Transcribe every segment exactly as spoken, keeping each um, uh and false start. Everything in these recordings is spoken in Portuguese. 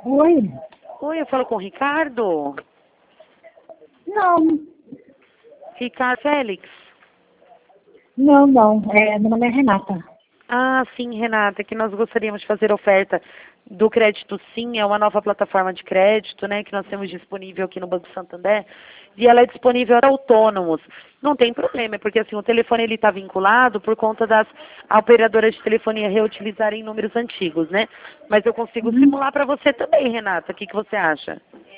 Oi? Oi, eu falo com o Ricardo? Não, Ricardo Félix? não, não. É, meu nome é Renata. Ah, sim, Renata, que nós gostaríamos de fazer oferta do Crédito Sim, é uma nova plataforma de crédito, né, que nós temos disponível aqui no Banco Santander, e ela é disponível para autônomos. Não tem problema, porque assim, o telefone ele está vinculado por conta das operadoras de telefonia reutilizarem números antigos, né? Mas eu consigo Uhum. simular para você também, Renata, o que, que você acha?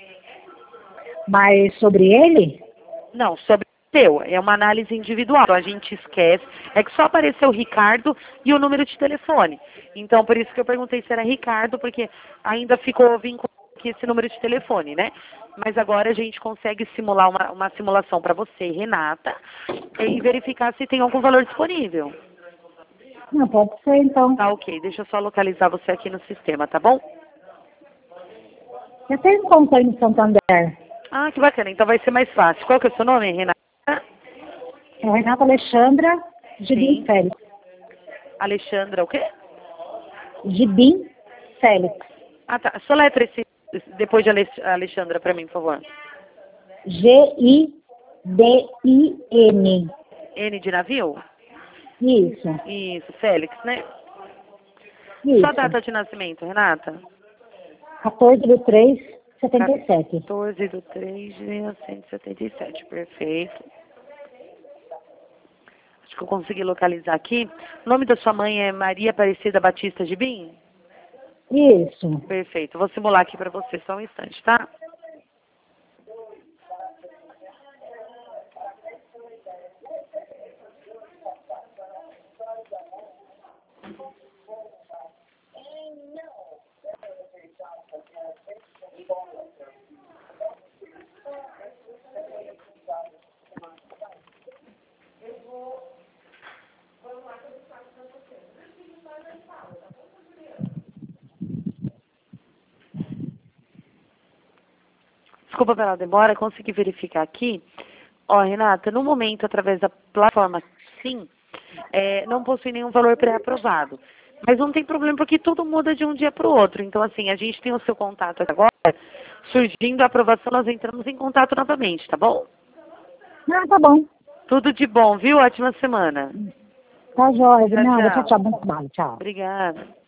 Mas sobre ele? Não, sobre o seu, é uma análise individual. Então, a gente esquece, é que só apareceu o Ricardo e o número de telefone. Então, por isso que eu perguntei se era Ricardo, porque ainda ficou vinculado aqui esse número de telefone, né? Mas agora a gente consegue simular uma, uma simulação para você, Renata, e verificar se tem algum valor disponível. Não, pode ser então. Tá, ok. Deixa eu só localizar você aqui no sistema, tá bom? Eu tenho conta aí no Santander. Ah, que bacana. Então vai ser mais fácil. Qual que é o seu nome, Renata? É Renata Alexandra Gibim Sim. Félix. Alexandra, o quê? Gibim Félix. Ah, tá. Soletra esse depois de Ale- Alexandra para mim, por favor. G I B I N. N de navio? Isso, Isso, Félix, né? Só a isso. data de nascimento, Renata? quatorze de três de setenta e sete. quatorze de três de mil novecentos e setenta e sete, perfeito. Acho que eu consegui localizar aqui. O nome da sua mãe é Maria Aparecida Batista de Bim? Isso. Perfeito. Vou simular aqui para você só um instante, tá? Desculpa pela demora, consegui verificar aqui. Ó, Renata, no momento, através da plataforma Sim, é, não possui nenhum valor pré-aprovado. Mas não tem problema, porque tudo muda de um dia para o outro. Então, assim, a gente tem o seu contato agora. Surgindo a aprovação, nós entramos em contato novamente, tá bom? Ah, tá bom. Tudo de bom, viu? Ótima semana. Tá jóia. De Tchau, nada. Tchau, tchau. tchau. Bom trabalho. Tchau. Obrigada.